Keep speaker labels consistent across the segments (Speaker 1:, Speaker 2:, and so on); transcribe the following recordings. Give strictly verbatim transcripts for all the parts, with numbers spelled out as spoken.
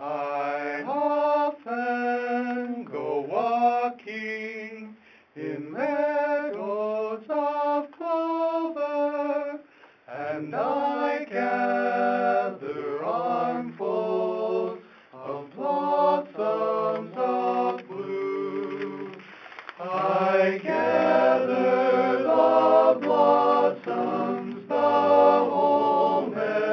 Speaker 1: I often go walking in meadows of clover, and I gather armfuls of blossoms of blue. I gather the blossoms the whole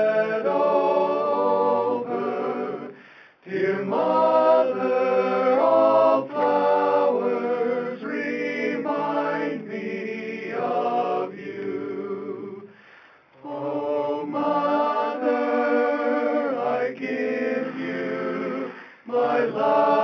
Speaker 1: meadow over. Dear Mother, all flowers remind me of you. Oh, Mother, I give you my love.